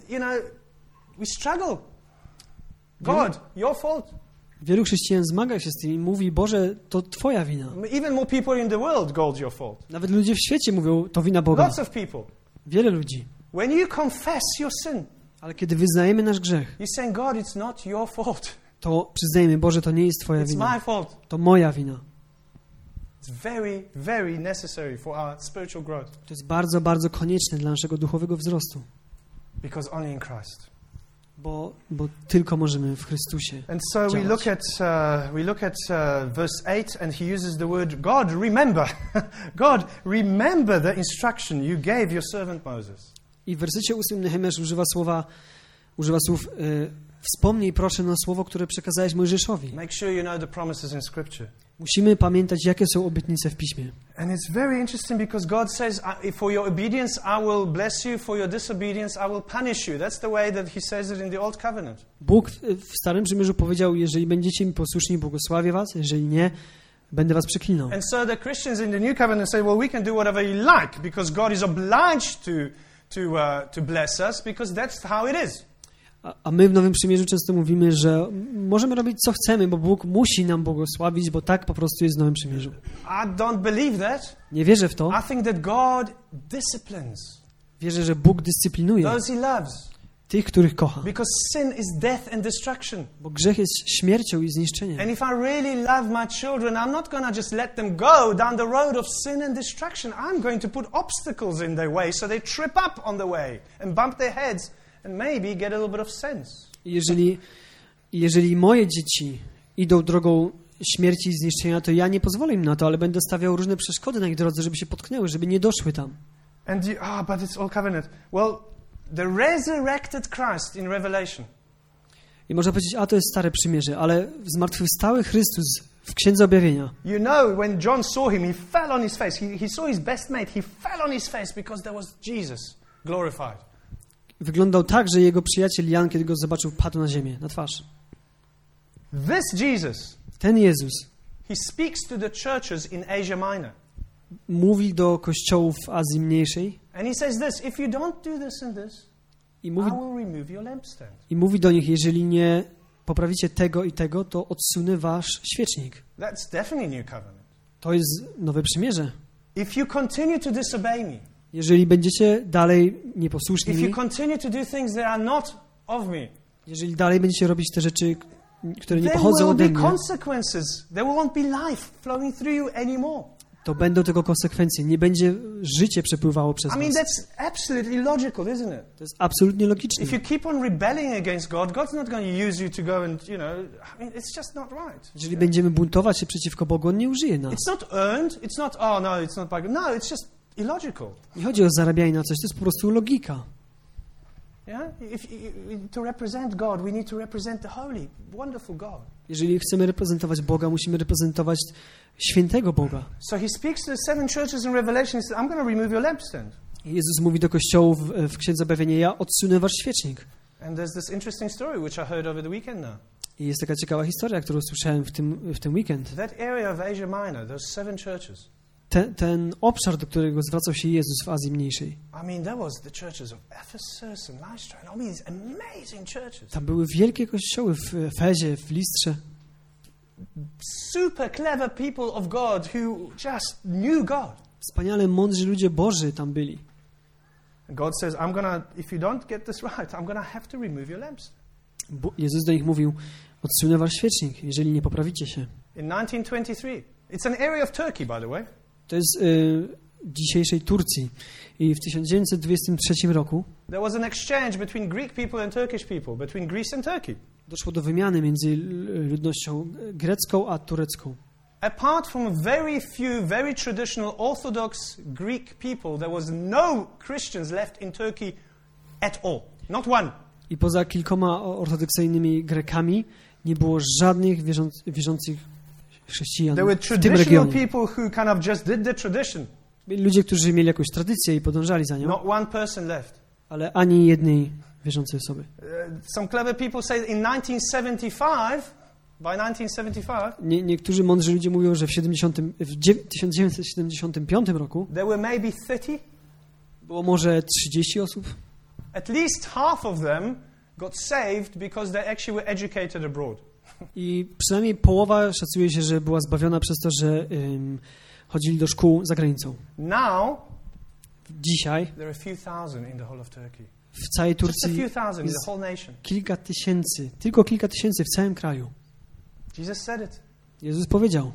we struggle. God, your fault. Wielu chrześcijan zmaga się z tym i mówi, Boże, to Twoja wina. Even more people in the world, God, your fault. Nawet ludzie w świecie mówią, to wina Boga. Lots of people. Wiele ludzi. When you confess your sin, ale kiedy wyznajemy nasz grzech, you're saying, God, it's not your fault. To przyznajemy, Boże, to nie jest Twoja wina. It's my fault. To moja wina. It's very, very necessary for our spiritual growth. To jest bardzo, bardzo konieczne dla naszego duchowego wzrostu. Because only in Christ. Bo tylko możemy w Chrystusie. And so we look at verse 8, and he uses the word God, remember. God, remember the instruction you gave your servant Moses. I w wersecie 8 Nehemiasz używa słów wspomnij proszę na słowo, które przekazałeś Mojżeszowi. Make sure you know the promises in Scripture. Musimy pamiętać, jakie są obietnice w Piśmie. And it's very interesting because God says, for your obedience I will bless you, for your disobedience I will punish you. That's the way that he says it in the Old Covenant. Bóg w Starym Przymierzu powiedział, jeżeli będziecie mi posłuszni, błogosławię was, jeżeli nie, będę was przeklinał. And so the Christians in the New Covenant say, well, we can do whatever you like because God is obliged to bless us because that's how it is. A my w Nowym Przymierzu często mówimy, że możemy robić co chcemy, bo Bóg musi nam błogosławić, bo tak po prostu jest w Nowym Przymierzu. I don't believe that. Nie wierzę w to. I think that God disciplines. Wierzę, że Bóg dyscyplinuje those he loves. Tych, których kocha. Because sin is death and destruction. Bo grzech jest śmiercią i zniszczeniem. And if I really love my children, I'm not going to just let them go down the road of sin and destruction. I'm going to put obstacles in their way so they trip up on the way and bump their heads. And maybe get a little bit of sense. Jeżeli moje dzieci idą drogą śmierci i zniszczenia, to ja nie pozwolę im na to, ale będę stawiał różne przeszkody na ich drodze, żeby się potknęły, żeby nie doszły tam. But it's all covenant. Well, the resurrected Christ in Revelation. I można powiedzieć, to jest Stare Przymierze, ale zmartwychwstały Chrystus w Księdze Objawienia. You know, when John saw him, he fell on his face. He saw his best mate. He fell on his face because there was Jesus glorified. Wyglądał tak, że jego przyjaciel Jan, kiedy go zobaczył, padł na ziemię, na twarz. This Jesus, ten Jezus, he speaks to the churches in Asia Minor. Mówi do kościołów w Azji Mniejszej. And he says this, if you don't do this and this, I will remove your lampstand. I mówi do nich, jeżeli nie poprawicie tego i tego, to odsunę wasz świecznik. That's definitely new covenant. To jest nowe przymierze. If you continue to disobey me, jeżeli będziecie dalej nieposłuszni if you mi, continue to do things that are not of me, jeżeli dalej będziecie robić te rzeczy, które nie there pochodzą will ode be mnie, consequences. There won't be life flowing through you anymore. to będą tego konsekwencje. Nie będzie życie przepływało przez I mean, was. that's absolutely logical, isn't it? To jest absolutnie logiczne. If you keep on rebelling against God, God's not going to use you to go and, I mean, it's just not right. Jeżeli będziemy buntować się przeciwko Bogu, On nie użyje nas. It's not earned. It's not, oh no, it's not by God. No, it's just illogical. Nie chodzi o zarabianie na coś, to jest po prostu logika. Yeah? To represent God, we need to represent the holy, wonderful God. Jeżeli chcemy reprezentować Boga, musimy reprezentować świętego Boga. So he speaks to the 7 churches in Revelation. He says, I'm going to remove your lampstand. Jezus mówi do kościołów w Księdze Objawienia, ja odsunę wasz świecznik. And there's this interesting story which I heard over the weekend now. I jest taka ciekawa historia, którą słyszałem w ten weekend. That area of Asia Minor, those 7 churches. Ten obszar, do którego zwracał się Jezus w Azji Mniejszej. I mean, there was the churches of Ephesus and Lystra. I mean, these amazing churches. Tam były wielkie kościoły w Efezie, w Listrze. Super clever people of God who just knew God. Wspaniale, mądrzy ludzie Boży tam byli. And God says, if you don't get this right, I'm gonna have to remove your lamps. Jezus do nich mówił, odsunę wasz świecznik, jeżeli nie poprawicie się. In 1923. It's an area of Turkey, by the way. To jest dzisiejszej Turcji. I w 1923 roku There was an exchange between Greek people and Turkish people, between Greece and Turkey. doszło do wymiany między ludnością grecką a turecką. Apart from very few, very traditional Orthodox Greek people, there was no Christians left in Turkey at all. Not one. I poza kilkoma ortodoksyjnymi Grekami nie było żadnych wierzących chrześcijan There were w tym traditional regionie. people who kind of just did the tradition. Byli ludzie, którzy mieli jakąś tradycję i podążali za nią, Not one person left. ale ani jednej wierzącej osoby. Some clever people say in 1975, by 1975, Niektórzy mądrzy ludzie mówią, że w 1975 roku there were maybe 30. było może 30 osób. At least half of them got saved because they actually were educated abroad. I przynajmniej połowa szacuje się, że była zbawiona przez to, że chodzili do szkół za granicą. Now, Dzisiaj there are a few thousand in the whole of Turkey. w całej Just a Turcji few thousand in jest the whole nation. kilka tysięcy, tylko kilka tysięcy w całym kraju. Jesus said it. Jezus powiedział.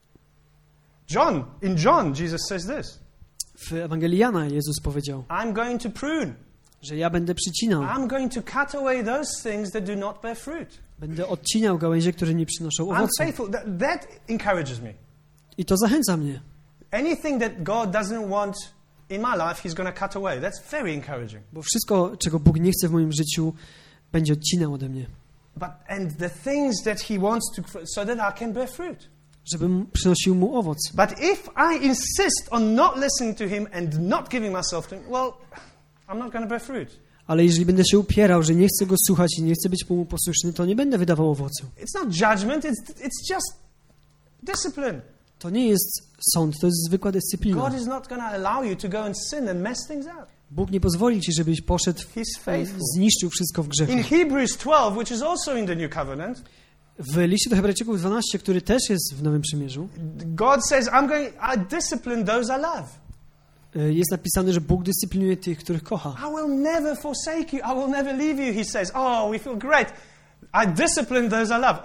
In John, Jesus says this. W Ewangelii Jana Jezus powiedział, I'm going to prune. że ja będę przycinał. I'm going to cut away those things that do not bear fruit. Będę odcinał gałęzie, które nie przynoszą I'm owocu. faithful. That encourages me. I to zachęca mnie. Anything that God doesn't want in my life, He's going to cut away. That's very encouraging. Bo wszystko, czego Bóg nie chce w moim życiu, będzie odcinał ode mnie. And the things that He wants to, so that I can bear fruit. Żebym przynosił Mu owoc. But if I insist on not listening to Him and not giving myself to Him, well, I'm not going to bear fruit. Ale jeżeli będę się upierał, że nie chcę Go słuchać i nie chcę być Mu posłuszny, to nie będę wydawał owocu. It's not judgment, it's just discipline. To nie jest sąd, to jest zwykła dyscyplina. God is not going to allow you to go and sin and mess things up. Bóg nie pozwoli ci, żebyś poszedł, He's faithful. zniszczył wszystko w grzechu. In Hebrews 12, which is also in the New Covenant, W liście do Hebrajczyków 12, który też jest w Nowym Przymierzu, God says, I discipline those I love. jest napisane, że Bóg dyscyplinuje tych, których kocha. I will never forsake you. I will never leave you, He says. Oh, we feel great. I discipline those I love.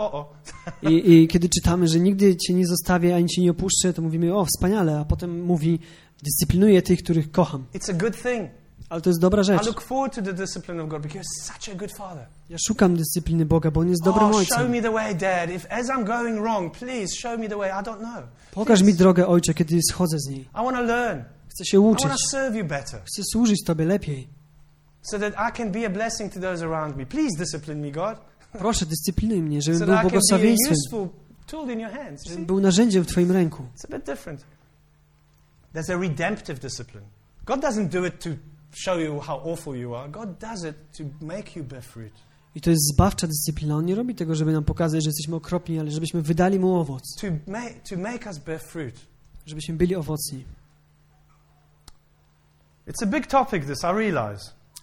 I kiedy czytamy, że nigdy cię nie zostawię, ani cię nie opuszczę, to mówimy, o, wspaniale, a potem mówi, dyscyplinuję tych, których kocham. It's a good thing. Ale to jest dobra rzecz. I look forward to the discipline of God because He's such a good Father. Ja szukam dyscypliny Boga, bo On jest dobrym Show Ojcem. me the way, Dad. As I'm going wrong, please show me the way. I don't know. Pokaż mi drogę, Ojcze, kiedy schodzę z niej. I want to learn. Chcę się I uczyć. want to serve you better. Chcę służyć Tobie lepiej. So that I can be a blessing to those around me. Please discipline me, God. Proszę, dyscyplinuj mnie, żebym So był that I can be a błogosławieństwem, useful tool in your hands. You żebym see? był narzędziem w Twoim ręku. It's a bit different. There's a redemptive discipline. God doesn't do it to show you how awful you are. God does it to make you bear fruit. I to jest zbawcza dyscyplina. On nie robi tego, żeby nam pokazać, że jesteśmy okropni, ale żebyśmy wydali Mu owoc. To make us bear fruit. Żebyśmy byli owocni. It's a big topic, this, I realize.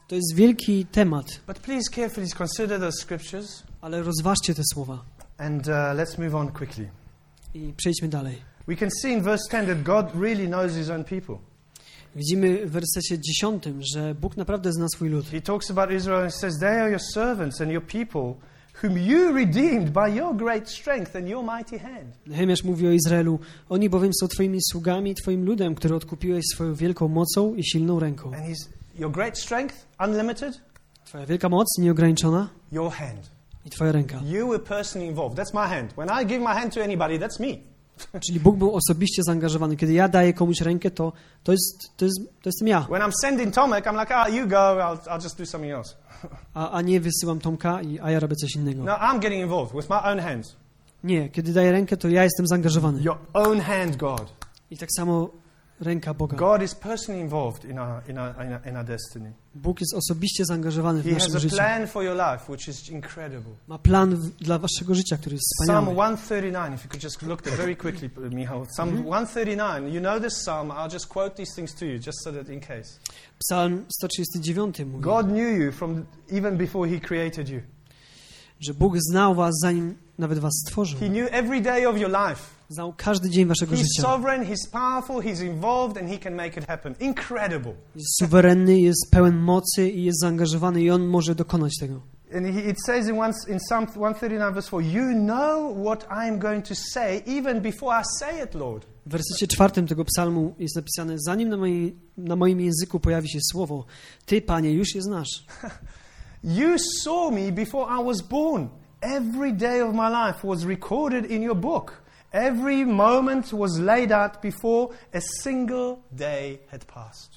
To jest wielki temat, But please carefully consider those scriptures ale rozważcie te słowa and let's move on quickly. i przejdźmy dalej. We can see in verse 10 that God really knows his own people. Widzimy w wersecie 10, że Bóg naprawdę zna swój lud. He talks about Israel and says, they are your servants and your people, whom you redeemed by your great strength and your mighty hand. Nehemiasz mówi o Izraelu, oni bowiem są twoimi sługami i twoim ludem, który odkupiłeś swoją wielką mocą i silną ręką. And your great strength, unlimited, Twoja wielka moc, nieograniczona your hand. i twoja ręka. You were personally involved. That's my hand. When I give my hand to anybody, that's me. Czyli Bóg był osobiście zaangażowany. Kiedy ja daję komuś rękę, to jestem ja. When I'm sending Tomek, I'm like, you go, I'll just do something else. A nie wysyłam Tomka, a ja robię coś innego. No, I'm getting involved with my own hands. Nie, kiedy daję rękę, to ja jestem zaangażowany. Your own hand, God. I tak samo ręka Boga. God is personally involved in our destiny. Bóg jest osobiście zaangażowany w He has naszym a życiu. plan for your life, which is incredible. Ma plan dla waszego życia, który jest Psalm wspaniały. 139, if you could just look there very quickly, Michał. Psalm 139, you know this psalm, I'll just quote these things to you, just so that in case. Psalm 139 mówi, God knew you from even before he created you. że Bóg znał was, zanim nawet was stworzył. He knew every day of your life. Znał każdy dzień waszego He's życia. sovereign, he's powerful, he's involved, and he can make it happen. Incredible. Jest suwerenny, jest pełen mocy i jest zaangażowany i On może dokonać tego. And it says in Psalm 139 verse 4, you know what I am going to say even before I say it, Lord. W wersecie 4 tego psalmu jest napisane, zanim na moim języku pojawi się słowo, Ty, Panie, już je znasz. You saw me before I was born. Every day of my life was recorded in your book. Every moment was laid out before a single day had passed.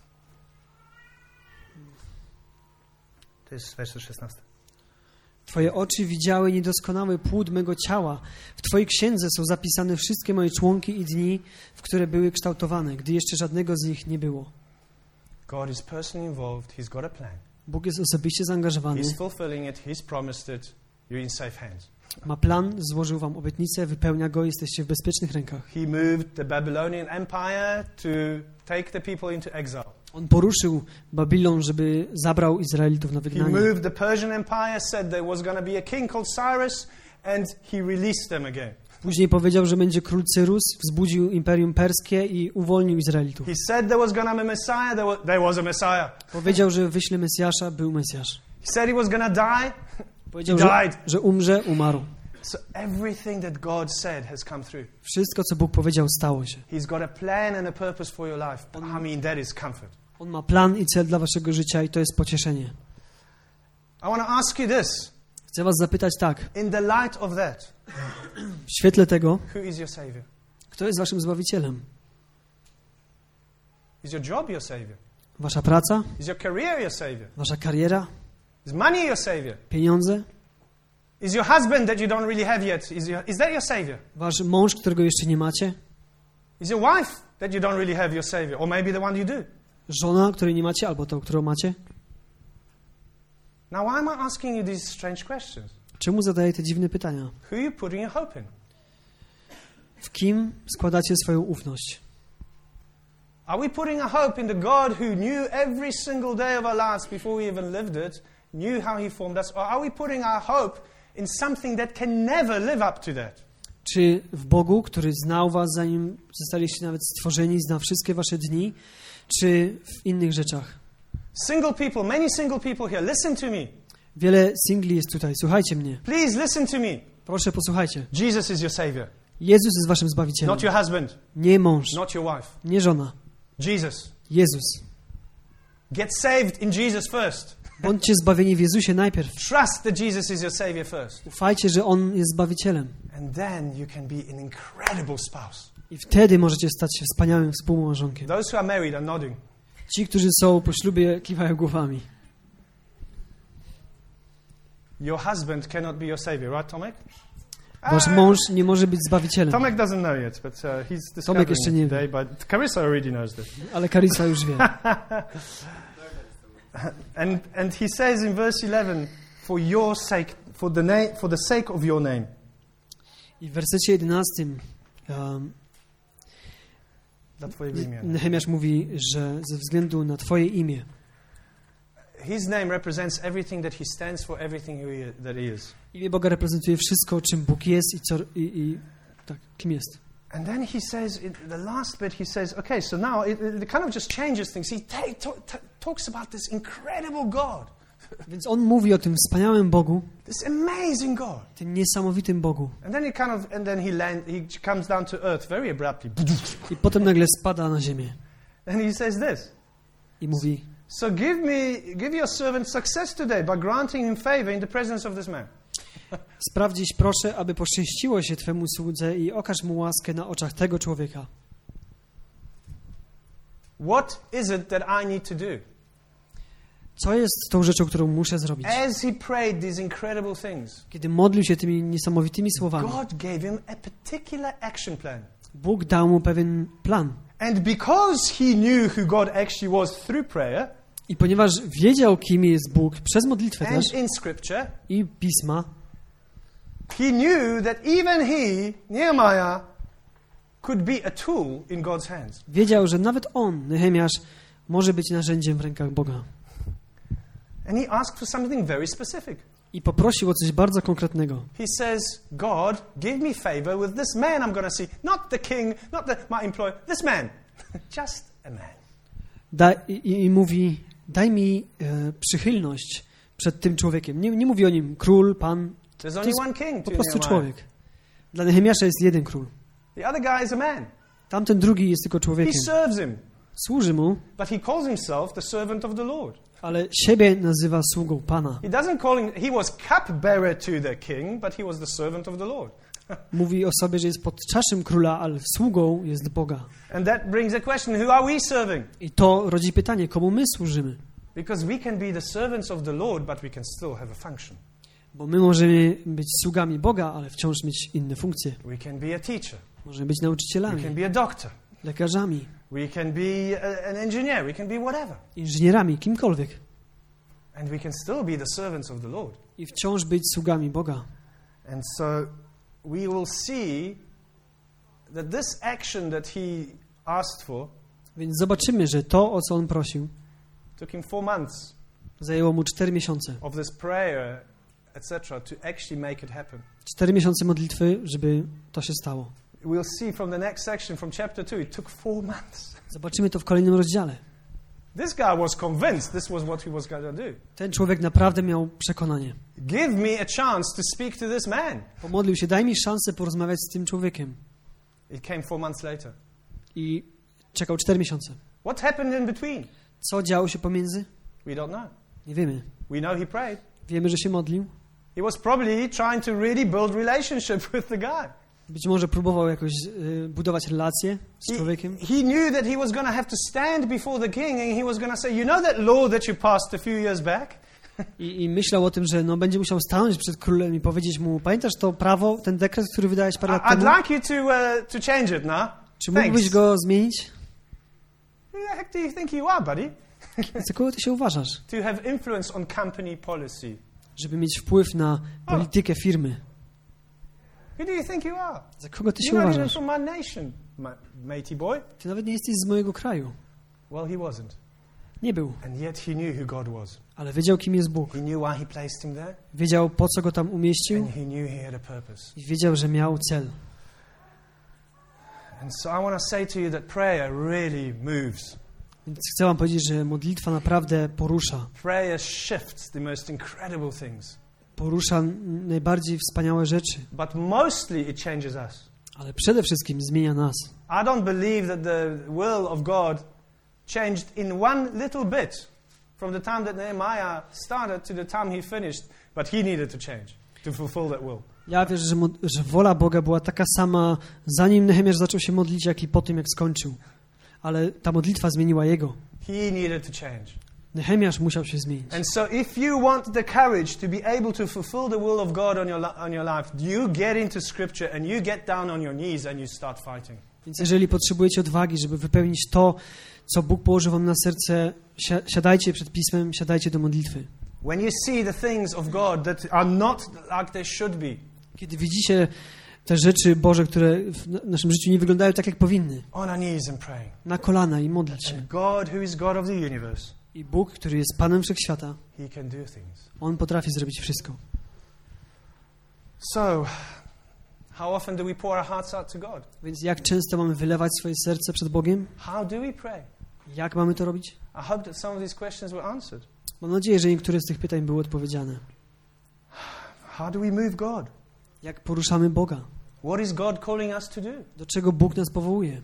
To jest wers 16. Twoje oczy widziały niedoskonały płód mego ciała. W Twojej księdze są zapisane wszystkie moje członki i dni, w które były kształtowane, gdy jeszcze żadnego z nich nie było. God is personally involved. He's got a plan. Bóg jest osobiście zaangażowany. He's fulfilling it. He's promised it. You're in safe hands. Ma plan, złożył wam obietnicę, wypełnia go, jesteście w bezpiecznych rękach. He moved the Babylonian Empire to take the people into exile. On poruszył Babilon, żeby zabrał Izraelitów na He wygnanie. moved the Persian Empire, said there was going to be a king called Cyrus, and he released them again. Później powiedział, że będzie król Cyrus, wzbudził Imperium Perskie i uwolnił Izraelitów. He said there was going to be a Messiah, there was a Messiah. Powiedział, że wyśle Mesjasza, był Mesjasz. He said he was going to die, Powiedział, he died. że umrze, umarł. So everything that God said has come through. Wszystko, co Bóg powiedział, stało się. He's got a plan and a purpose for your life. I mean, that is comfort. On ma plan i cel dla waszego życia i to jest pocieszenie. I want to ask you this. Chcę was zapytać tak, In the light of that, w świetle tego, who is your Savior? kto jest waszym Zbawicielem? Is your job your Savior? Wasza praca? Is your career your Savior? Wasza kariera? Is money your Savior? Pieniądze? Is your husband that you don't really have yet, is that your Savior? Wasz mąż, którego jeszcze nie macie? Is your wife that you don't really have your Savior? Or maybe the one you do? Żona, której nie macie, albo tą, którą macie? Now, why am I asking you these strange questions? Czemu zadaję te dziwne pytania? Who are you putting your hope in? W kim składacie swoją ufność? Are we putting our hope in the God who knew every single day of our lives before we even lived it, knew how He formed us? Or are we putting our hope in something that can never live up to that? Czy w Bogu, który znał was, zanim zostaliście nawet stworzeni, zna wszystkie wasze dni, czy w innych rzeczach? Single people, many single people here, listen to me. Wiele singli jest tutaj, słuchajcie mnie. Please listen to me. Proszę, posłuchajcie. Jesus is your Savior, Jezus jest waszym Zbawicielem. not your husband, Nie mąż, not your wife. nie żona. Jesus. Jezus. Get saved in Jesus first. Bądźcie zbawieni w Jezusie najpierw. Trust that Jesus is your Savior first. Ufajcie, że On jest Zbawicielem. And then you can be an incredible spouse. I wtedy możecie stać się wspaniałym współmałżonkiem. Those who are married are nodding. Ci, którzy są po ślubie, kiwają głowami. Your husband cannot be your Savior, right, Tomek? Wasz mąż nie może być Zbawicielem. Tomek doesn't know yet, but he's Tomek discovering jeszcze nie it wie. today, but Carissa already knows this. Ale Karisa już wie. And he says in verse 11, for your sake, for the sake of your name. I w wersecie 11 Dla Twojego imienia. Nehemiasz mówi, że ze względu na Twoje imię His name represents everything that He stands for, everything that He is. Imię Boga reprezentuje wszystko, czym Bóg jest tak, kim jest. And then He says, in the last bit, He says, okay, so now it kind of just changes things. He talks about this incredible God. Więc on mówi o tym wspaniałym Bogu, This amazing God. tym niesamowitym Bogu. And then he comes down to earth very abruptly. I potem nagle spada na ziemię And He says this. i mówi: So give your servant success today by granting him favor in the presence of this man. sprawdź dziś proszę, aby poszczęściło się Twemu słudze i okaż mu łaskę na oczach tego człowieka. What is it that I need to do? Co jest tą rzeczą, którą muszę zrobić? As he prayed these incredible things, Kiedy modlił się tymi niesamowitymi słowami, God gave him a particular action plan. Bóg dał mu pewien plan. And because he knew who God actually was through prayer I ponieważ wiedział, kim jest Bóg przez modlitwę też and in scripture, i Pisma, he knew that even he, Nehemiah, could be a tool in God's hands. wiedział, że nawet on, Nehemiasz, może być narzędziem w rękach Boga. And he asked for something very specific. I poprosił o coś bardzo konkretnego. He says, God, give me favor with this man I'm going to see. Not the king, not my employer, this man. Just a man. I mówi, daj mi przychylność przed tym człowiekiem. Nie mówi o nim król, pan. There's To only jest one king po to prostu Nehemiah. człowiek. Dla Nehemiasza jest jeden król. The other guy is a man. Tamten drugi jest tylko He człowiekiem. serves him, Służy mu, but he calls himself the servant of the Lord. ale siebie nazywa sługą Pana. He doesn't call him, he was cupbearer to the king, but he was the servant of the Lord. Mówi o sobie, że jest podczaszym króla, ale sługą jest Boga. And that brings a question, who are we serving? I to rodzi pytanie, komu my służymy? Because we can be the servants of the Lord, but we can still have a function. Bo my możemy być sługami Boga, ale wciąż mieć inne funkcje. We can be a teacher. Możemy być We can nauczycielami, be a doctor. lekarzami, We can be an engineer. We can be whatever. inżynierami, kimkolwiek. And we can still be the servants of the Lord. I wciąż być sługami Boga. And so we will see that this action that he asked for Więc zobaczymy, że to, o co on prosił, took him 4 months zajęło mu 4 miesiące. of this prayer, etc., to actually make it happen. 4 miesiące modlitwy, żeby to się stało. We'll see from the next section, from chapter 2, it took 4 months. Zobaczymy to w kolejnym rozdziale. This guy was convinced this was what he was going to do. Ten człowiek naprawdę miał przekonanie. Give me a chance to speak to this man. Pomodlił się, daj mi szansę porozmawiać z tym człowiekiem. It came 4 months later. I czekał 4 miesiące. What happened in between? Co działo się pomiędzy? We don't know. Nie wiemy. We know he prayed. Wiemy, że się modlił. He was probably trying to really build relationship with the guy. Być może próbował jakoś budować relacje z człowiekiem. He knew that he was going to have to stand before the king and he was going to say, you know that law that you passed a few years back? I myślał o tym, że będzie musiał stanąć przed królem i powiedzieć mu, pamiętasz to prawo, ten dekret, który wydałeś parę lat I'd temu? like you to change it now. Czy mógłbyś go zmienić? Who the heck do you think you are, buddy? Za kogo ty się uważasz? To have influence on company policy. Żeby mieć wpływ na politykę firmy. Who do you think you are? Za kogo ty się You're not even uważasz? from my nation, matey boy. Ty nawet nie jesteś z mojego kraju. Well, he wasn't. Nie był, And yet he knew who God was. ale wiedział, kim jest Bóg. He knew why he placed him there. Wiedział, po co go tam umieścił And he knew he had a purpose. i wiedział, że miał cel. And so I want to say to you that prayer really moves. Więc chcę wam powiedzieć, że modlitwa naprawdę porusza. Prayer shifts the most incredible things. Porusza najbardziej wspaniałe rzeczy. But mostly it changes us. Ale przede wszystkim zmienia nas. I don't believe that the will of God changed in one little bit from the time that Nehemiah started to the time he finished, but he needed to change to fulfill that will. Ja wierzę, że wola Boga była taka sama, zanim Nehemiasz zaczął się modlić, jak i po tym, jak skończył. Ale ta modlitwa zmieniła jego. He needed to change. Nehemiasz musiał się zmienić. And so if you want the courage to be able to fulfill the will of God on your life, you get into Scripture and you get down on your knees and you start fighting. Więc jeżeli potrzebujecie odwagi, żeby wypełnić to, co Bóg położył wam na serce, siadajcie przed Pismem, siadajcie do modlitwy. When you see the things of God that are not like they should be, Kiedy widzicie te rzeczy Boże, które w naszym życiu nie wyglądają tak, jak powinny, on our knees and praying. na kolana i modlić się. And God, who is God of the universe, I Bóg, który jest Panem Wszechświata, He can do things. On potrafi zrobić wszystko. So, how often do we pour our hearts out to God? Więc jak często mamy wylewać swoje serce przed Bogiem? How do we pray? Jak mamy to robić? I hope that some of these questions were answered. Mam nadzieję, że niektóre z tych pytań były odpowiedziane. How do we move God? Jak poruszamy Boga? What is God calling us to do? Do czego Bóg nas powołuje?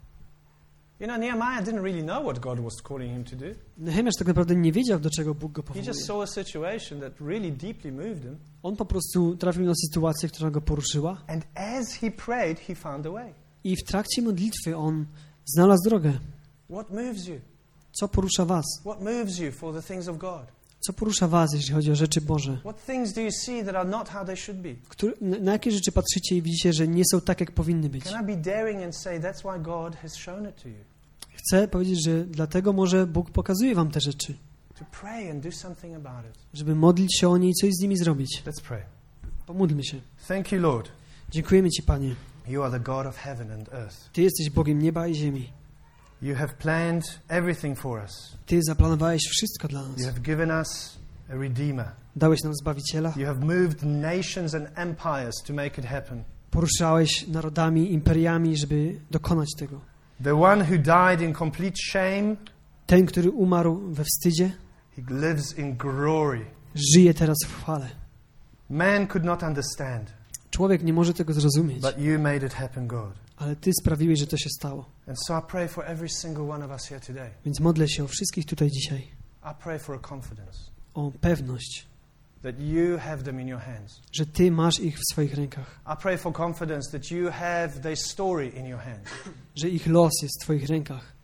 You know, Nehemiah didn't really know what God was calling him to do. Nehemiasz tak naprawdę nie wiedział, do czego Bóg go He powołuje. just saw a situation that really deeply moved him. On po prostu trafił na sytuację, która go poruszyła And as he prayed, he found a way. i w trakcie modlitwy on znalazł drogę. What moves you? Co porusza was? What moves you for the things of God? Co porusza was, jeśli chodzi o rzeczy Boże? What things do you see that are not how they should be? Na jakie rzeczy patrzycie i widzicie, że nie są tak, jak powinny być? Can I be daring and say that's why God has shown it to you? Chcę powiedzieć, że dlatego może Bóg pokazuje wam te rzeczy, To pray and do something about it. żeby modlić się o nie i coś z nimi zrobić. Let's pray. Pomódlmy się. Thank you, Lord. Dziękujemy Ci, Panie. You are the God of heaven and earth. Ty jesteś Bogiem nieba i ziemi. You have planned everything for us. Ty zaplanowałeś wszystko dla You nas. have given us a Redeemer. Dałeś nam Zbawiciela. You have moved nations and empires to make it happen. Poruszałeś narodami, imperiami, żeby dokonać tego. The one who died in complete shame, Ten, który umarł we wstydzie, he lives in glory. żyje teraz w chwale. Man could not understand, Człowiek nie może tego zrozumieć, but you made it happen, God. ale Ty sprawiłeś, że to się stało. And so I pray for every single one of us here today. Więc modlę się o wszystkich tutaj dzisiaj, I pray for a confidence o pewność, that you have them in your hands. że Ty masz ich w swoich rękach, I pray for confidence that you have their story in your hands. że ich los jest w Twoich rękach.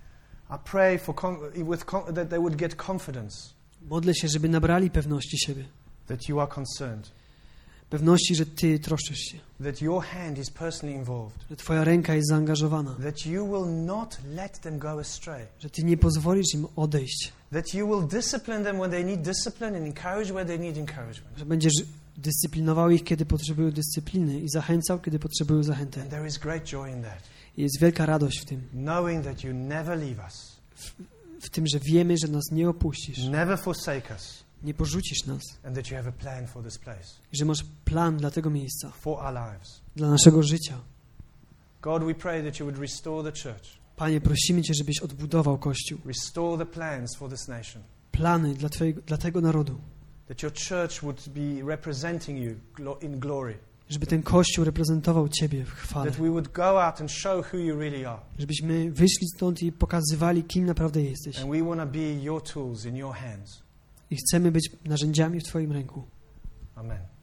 I pray for that they would get confidence Modlę się, żeby nabrali pewności siebie, that you are concerned, pewności, że Ty troszczysz się, that your hand is personally involved, że Twoja ręka jest zaangażowana, that you will not let them go astray, że Ty nie pozwolisz im odejść, that you will discipline them when they need discipline and encourage where they need encouragement. że będziesz dyscyplinował ich, kiedy potrzebują dyscypliny i zachęcał, kiedy potrzebują zachęty. And there is great joy in that, I jest wielka radość w tym, knowing that you never leave us, w tym, że wiemy, że nas nie opuścisz, never forsake us, nie porzucisz nas, and that you have a plan for this place, i że masz plan dla tego miejsca, for our lives. dla naszego życia. God, we pray that you would restore the church, Panie, prosimy Cię, żebyś odbudował Kościół, restore the plans for this nation, plany dla tego narodu, that your church would be representing you in glory, żeby ten Kościół reprezentował Ciebie w chwale, that we would go out and show who you really are, żebyśmy wyszli stąd i pokazywali, kim naprawdę jesteś. and we want to be your tools in your hands. I chcemy być narzędziami w Twoim ręku. Amen.